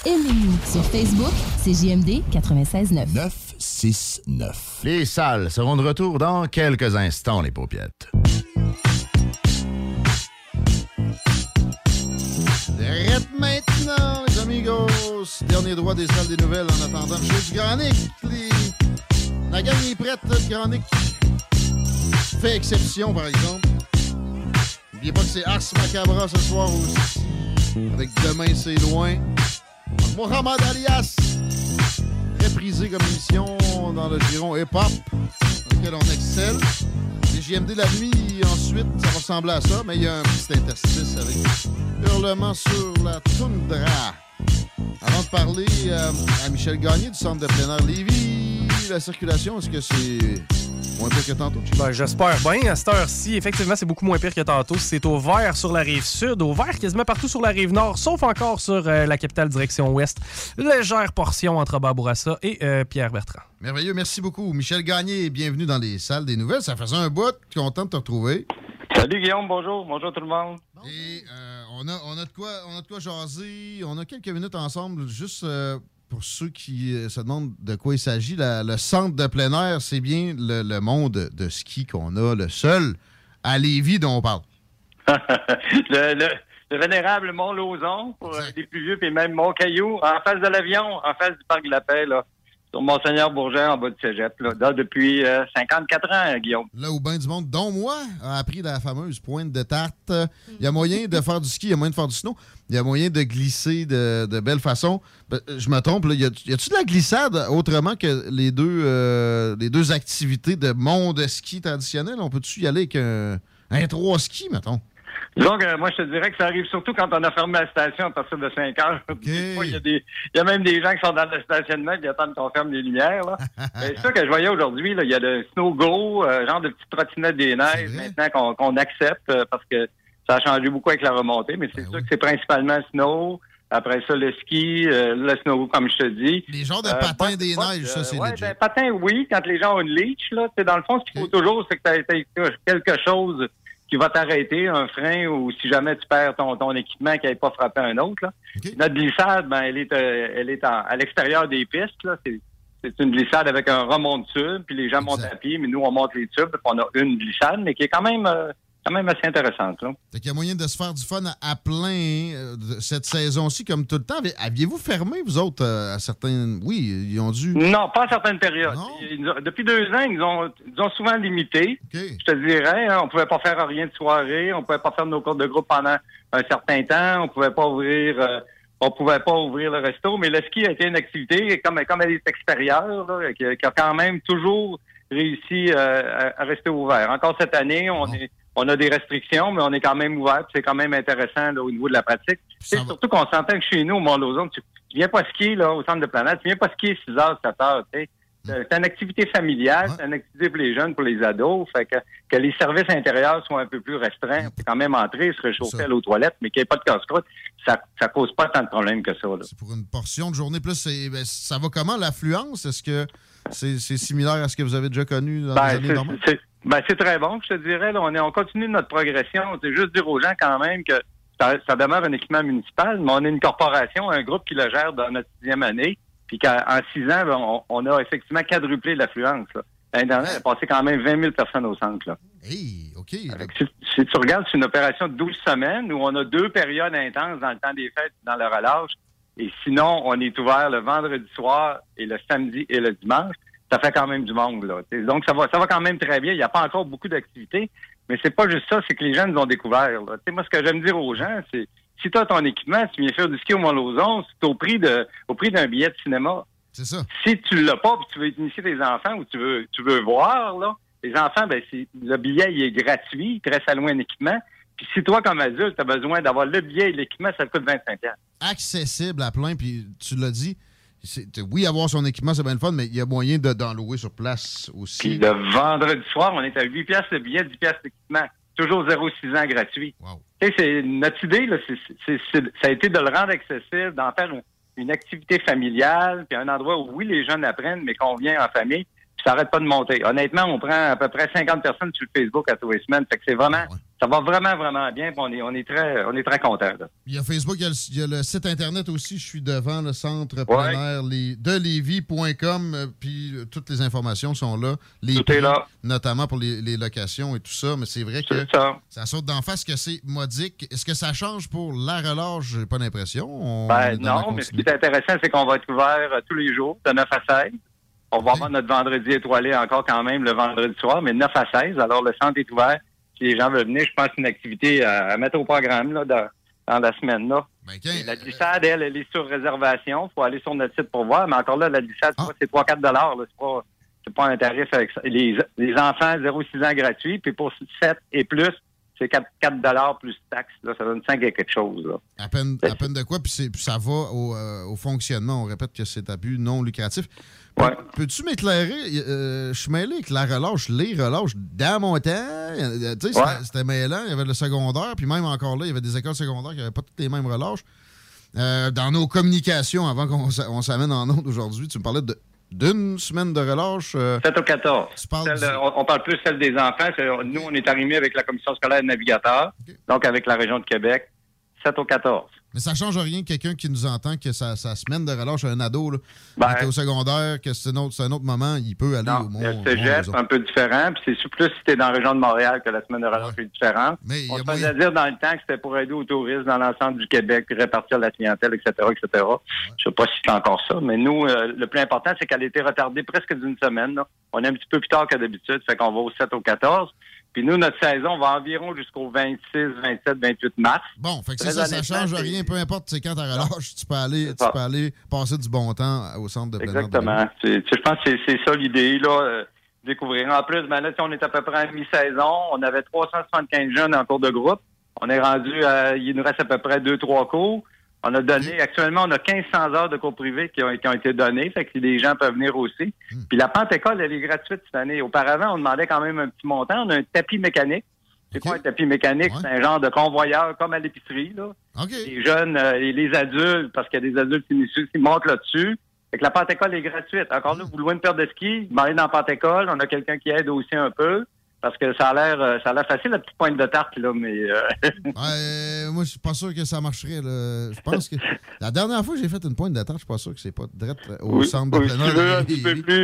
Aimez-nous sur Facebook, c'est JMD 96.9. 969. Les salles seront de retour dans quelques instants, les paupiettes. Arrête maintenant, les amigos. Dernier droit des salles des nouvelles en attendant le show du Grand Nick. La gang est prête, le Grand Nick. Fait exception, par exemple. N'oubliez pas que c'est Ars Macabra ce soir aussi. Avec Demain, c'est loin. Mohamed Alias. Réprisé comme émission dans le giron hip-hop, dans lequel on excelle. Les JMD la nuit, ensuite, ça va ressembler à ça, mais il y a un petit interstice avec Hurlement sur la toundra. Avant de parler à Michel Gagné du Centre de plein air Lévis, la circulation, est-ce que c'est moins pire que tantôt? Ben, j'espère bien. À cette heure-ci, effectivement, c'est beaucoup moins pire que tantôt. C'est au vert sur la rive sud, au vert quasiment partout sur la rive nord, sauf encore sur la capitale direction ouest. Légère portion entre Babourassa et Pierre-Bertrand. Merveilleux, merci beaucoup. Michel Gagné, bienvenue dans les salles des nouvelles. Ça faisait un bout, content de te retrouver. Salut Guillaume, bonjour. Bonjour tout le monde. Et on a de quoi jaser. On a quelques minutes ensemble, juste pour ceux qui se demandent de quoi il s'agit. Le centre de plein air, c'est bien le monde de ski qu'on a, le seul à Lévis dont on parle. le vénérable Mont-Lauzon, pour les plus vieux, puis même Mont-Caillou, en face de l'avion, en face du Parc de la Paix, là. Sur Monseigneur-Bourget, en bas du cégep, là depuis 54 ans, Guillaume. Là où bien du monde, dont moi, a appris la fameuse pointe de tarte. Il y a moyen de faire du ski, il y a moyen de faire du snow, il y a moyen de glisser de belle façon. Je me trompe, là, y a-tu de la glissade autrement que les deux activités de monde ski traditionnel? On peut-tu y aller avec un 3 ski, mettons? Donc, moi, je te dirais que ça arrive surtout quand on a fermé la station à partir de 5 heures. Okay. Il y a même des gens qui sont dans le stationnement qui attendent qu'on ferme les lumières. Là. C'est ça que je voyais aujourd'hui. Il y a le Snow Go, genre de petite trottinette des neiges, maintenant qu'on accepte parce que ça a changé beaucoup avec la remontée. Mais c'est sûr que c'est principalement snow. Après ça, le ski, le snow, comme je te dis. Les genres de patins des neiges, ça, c'est legit. Ben, patins, oui, quand les gens ont une leash. Là, dans le fond, ce qu'il faut toujours, c'est que tu as quelque chose qui va t'arrêter, un frein, ou si jamais tu perds ton équipement qui n'avait pas frappé un autre. Là. Okay. Notre glissade, ben, elle est à l'extérieur des pistes. Là. C'est une glissade avec un remont de tube, puis les gens montent à pied, mais nous, on monte les tubes, puis on a une glissade, mais qui est quand même assez intéressante. Là. Fait qu'il y a moyen de se faire du fun à plein cette saison-ci, comme tout le temps. Aviez-vous fermé, vous autres, à certains... Oui, ils ont dû... Non, pas à certaines périodes. Depuis 2 ans, ils ont souvent limité. Okay. Je te dirais, on pouvait pas faire rien de soirée, on pouvait pas faire nos cours de groupe pendant un certain temps, on pouvait pas ouvrir le resto, mais le ski a été une activité, comme elle est extérieure, là, qui a quand même toujours réussi à rester ouvert. Encore cette année, on a des restrictions, mais on est quand même ouvert, c'est quand même intéressant là, au niveau de la pratique. Surtout qu'on s'entend que chez nous, au Mont-Lauzon, tu viens pas skier là, au centre de planète, tu viens pas skier 6 heures, 7 heures. C'est une activité familiale, c'est une activité pour les jeunes, pour les ados. Fait que les services intérieurs soient un peu plus restreints. On peut quand même entrer, se réchauffer aller aux toilettes, mais qu'il n'y ait pas de casse-croûte, ça cause pas tant de problèmes que ça. Là. C'est pour une portion de journée. Plus, ça va comment, l'affluence? Est-ce que c'est similaire à ce que vous avez déjà connu dans les années normales? C'est très bon, je te dirais. Là, on continue notre progression. C'est juste dire aux gens quand même que ça demeure un équipement municipal, mais on est une corporation, un groupe qui le gère dans notre 6e année, puis qu'en 6 ans, on a effectivement quadruplé l'affluence. L'année dernière, elle a passé quand même 20 000 personnes au centre. Là. Hey, OK. Si tu regardes, c'est une opération de 12 semaines où on a 2 périodes intenses dans le temps des fêtes et dans le relâche. Et sinon, on est ouvert le vendredi soir et le samedi et le dimanche. Ça fait quand même du monde, là. Donc, ça va quand même très bien. Il n'y a pas encore beaucoup d'activités, mais c'est pas juste ça, c'est que les gens nous ont découvert. Là. Moi, ce que j'aime dire aux gens, c'est si tu as ton équipement, si tu viens faire du ski au Mont-Lauzon, c'est au prix d'un billet de cinéma. C'est ça. Si tu l'as pas, puis tu veux initier tes enfants ou tu veux voir, là, les enfants, le billet, il est gratuit, il te reste à loin un équipement. Puis si toi, comme adulte, tu as besoin d'avoir le billet et l'équipement, ça te coûte 25$. Accessible à plein, puis tu l'as dit. Oui, avoir son équipement, c'est bien le fun, mais il y a moyen d'en louer sur place aussi. Puis le vendredi soir, on est à 8$ le billet, 10$ l'équipement. Toujours 0-6 ans gratuit. Wow. Notre idée, là, ça a été de le rendre accessible, d'en faire une activité familiale, puis un endroit où, oui, les jeunes apprennent, mais qu'on vient en famille, puis ça n'arrête pas de monter. Honnêtement, on prend à peu près 50 personnes sur le Facebook à tous les semaines. Fait que c'est vraiment, ça va vraiment, vraiment bien. On est très contents. Il y a Facebook, il y a le site Internet aussi. Je suis devant le centre plein air de Lévis.com. Puis toutes les informations sont là. Les tout prix, est là. Notamment pour les locations et tout ça. Mais c'est vrai que ça saute d'en face que c'est modique. Est-ce que ça change pour la relâche? J'ai pas l'impression. Non, mais ce qui est intéressant, c'est qu'on va être ouvert tous les jours, de 9 à 16. On va avoir notre vendredi étoilé encore quand même le vendredi soir, mais 9 à 16. Alors, le centre est ouvert. Si les gens veulent venir, je pense que c'est une activité à mettre au programme là, dans la semaine. Là. La glissade, elle est sur réservation. Il faut aller sur notre site pour voir. Mais encore là, la glissade, c'est 3-4 $. C'est pas un tarif avec ça. Les enfants, 0-6 ans gratuits. Puis pour 7 et plus, c'est 4 $ plus taxes. Là, ça donne 5 et quelque chose. Là. À peine de quoi? Puis ça va au fonctionnement. On répète que c'est à but non lucratif. Peux-tu m'éclairer? Je suis mêlé avec la relâche, les relâches dans mon temps. Tu sais, c'était mêlant. Il y avait le secondaire. Puis même encore là, il y avait des écoles secondaires qui n'avaient pas toutes les mêmes relâches. Dans nos communications, avant qu'on s'amène en ondes aujourd'hui, tu me parlais d'une semaine de relâche. 7 au 14. On parle plus celle des enfants. Nous, on est arrimés avec la commission scolaire de navigateurs, donc avec la région de Québec. 7 au 14. Mais ça ne change rien, quelqu'un qui nous entend, que sa semaine de relâche, un ado, là, qui est au secondaire, que c'est un autre moment, il peut aller au monde. Le cégep, c'est un peu différent. Puis c'est plus si tu es dans la région de Montréal que la semaine de relâche est différente. Mais on se faisait dire dans le temps que c'était pour aider aux touristes dans l'ensemble du Québec, puis répartir la clientèle, etc., etc. Je ne sais pas si c'est encore ça. Mais nous, le plus important, c'est qu'elle a été retardée presque d'une semaine. Là. On est un petit peu plus tard que d'habitude. Fait qu'on va au 7 au 14. Puis nous, notre saison va environ jusqu'au 26, 27, 28 mars. Bon, fait que ça ne change rien. Peu importe quand ta relâche, tu peux aller passer du bon temps au centre de plein air. Exactement. Je pense que c'est ça l'idée, là. Découvrir. En plus, là, on est à peu près à mi-saison. On avait 375 jeunes en cours de groupe. On est rendu il nous reste à peu près 2-3 cours. On a donné, actuellement, on a 1500 heures de cours privés qui ont été données, fait que les gens peuvent venir aussi. Puis la Pente-École, elle est gratuite cette année. Auparavant, on demandait quand même un petit montant. On a un tapis mécanique. C'est quoi un tapis mécanique? C'est un genre de convoyeur comme à l'épicerie, là. Les jeunes et les adultes, parce qu'il y a des adultes qui montent là-dessus. Fait que la Pente-École est gratuite. Encore là, vous louez une paire de skis, vous allez dans la Pente-École, on a quelqu'un qui aide aussi un peu. Parce que ça a l'air facile, la petite pointe de tarte, là, mais... moi, je suis pas sûr que ça marcherait, là. Je pense que... La dernière fois que j'ai fait une pointe de tarte, je suis pas sûr que c'est pas direct au centre de plein air. Un petit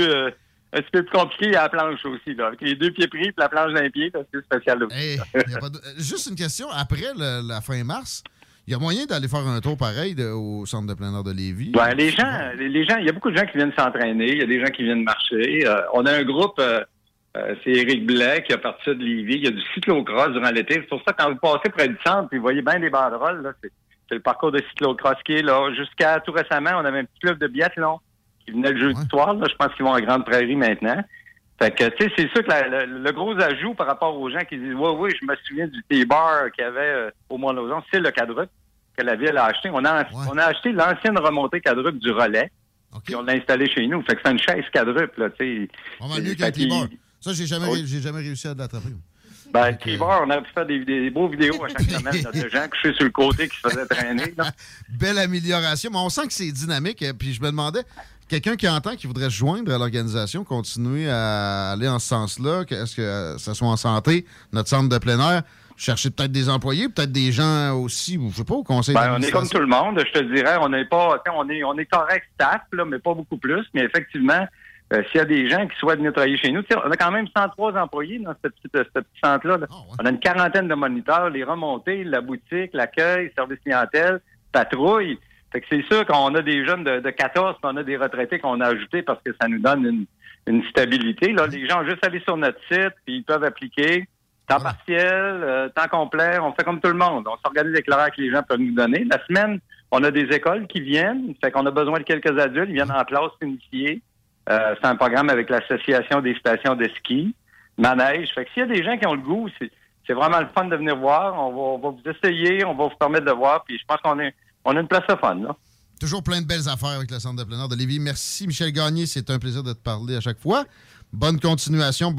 peu plus compliqué à la planche aussi, là. Avec les 2 pieds pris et la planche d'un pied, c'est spécial aussi. Juste une question. Après la fin mars, il y a moyen d'aller faire un tour pareil au centre de plein air de Lévis? Ben, les gens, il y a beaucoup de gens qui viennent s'entraîner. Il y a des gens qui viennent marcher. On a un groupe... c'est Éric Blais qui a parti de Lévis. Il y a du cyclocross durant l'été. C'est pour ça que quand vous passez près du centre, puis vous voyez bien des banderoles, là, c'est le parcours de cyclocross qui est là. Jusqu'à tout récemment, on avait un petit club de biathlon qui venait le jeudi soir. Là. Je pense qu'ils vont à Grande Prairie maintenant. Fait que, tu sais, c'est sûr que le gros ajout par rapport aux gens qui disent « Oui, je me souviens du T-bar qu'il y avait au Mont-Lauzon », c'est le quadruple que la ville a acheté. On a acheté l'ancienne remontée quadruple du relais, puis on l'a installé chez nous. Fait que c'est une chaise quadruple, là, tu sais. On va mieux qu'un T-bar. Ça, j'ai jamais réussi à l'attraper. Ben, le T-bar, on a pu faire des beaux vidéos à chaque semaine là, de gens couchés sur le côté qui se faisaient traîner. Là. Belle amélioration. Mais on sent que c'est dynamique. Puis je me demandais, quelqu'un qui entend qui voudrait se joindre à l'organisation, continuer à aller en ce sens-là, est-ce que ça soit en santé, notre centre de plein air, chercher peut-être des employés, peut-être des gens aussi, je sais pas, au conseil d'administration. On est comme tout le monde, je te dirais. On est correct staff, là, mais pas beaucoup plus. Mais effectivement, s'il y a des gens qui souhaitent venir travailler chez nous, on a quand même 103 employés dans ce petit centre-là. Là. On a une quarantaine de moniteurs, les remontées, la boutique, l'accueil, service clientèle, patrouille. Fait que c'est sûr qu'on a des jeunes de 14, puis on a des retraités qu'on a ajoutés parce que ça nous donne une stabilité. Là, les gens ont juste aller sur notre site, puis ils peuvent appliquer. Temps partiel, temps complet, on fait comme tout le monde. On s'organise avec l'horaire que les gens peuvent nous donner. La semaine, on a des écoles qui viennent, fait qu'on a besoin de quelques adultes, ils viennent en classe initiée. C'est un programme avec l'Association des stations de ski, manège. Fait que s'il y a des gens qui ont le goût, c'est vraiment le fun de venir voir. On va vous essayer, on va vous permettre de voir. Puis je pense qu'on a une place de fun, là. Toujours plein de belles affaires avec le Centre de plein air de Lévis. Merci, Michel Gagné. C'est un plaisir de te parler à chaque fois. Bonne continuation,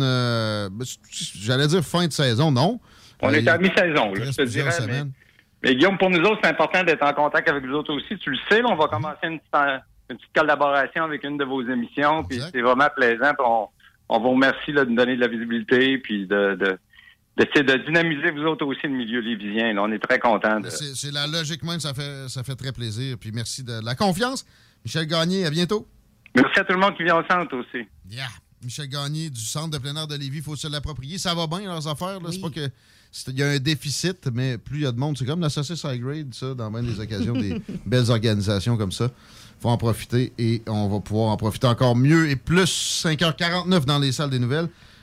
j'allais dire fin de saison, non? On est à mi-saison, là, je te dirais. Mais Guillaume, pour nous autres, c'est important d'être en contact avec vous autres aussi. Tu le sais, là, on va commencer une petite collaboration avec une de vos émissions, puis c'est vraiment plaisant. On vous remercie là, de nous donner de la visibilité, puis de de dynamiser vous autres aussi le milieu lévisien. Là, on est très contents. C'est la logique même, ça fait très plaisir. Puis merci de la confiance. Michel Gagné, à bientôt. Merci à tout le monde qui vient au centre aussi. Yeah. Michel Gagné du Centre de plein air de Lévis, il faut se l'approprier. Ça va bien, leurs affaires. Là. Oui. C'est pas que... Il y a un déficit, mais plus il y a de monde. C'est comme la saucisse high grade, ça, dans bien des occasions, des belles organisations comme ça. Il faut en profiter et on va pouvoir en profiter encore mieux et plus 5h49 dans les salles des nouvelles.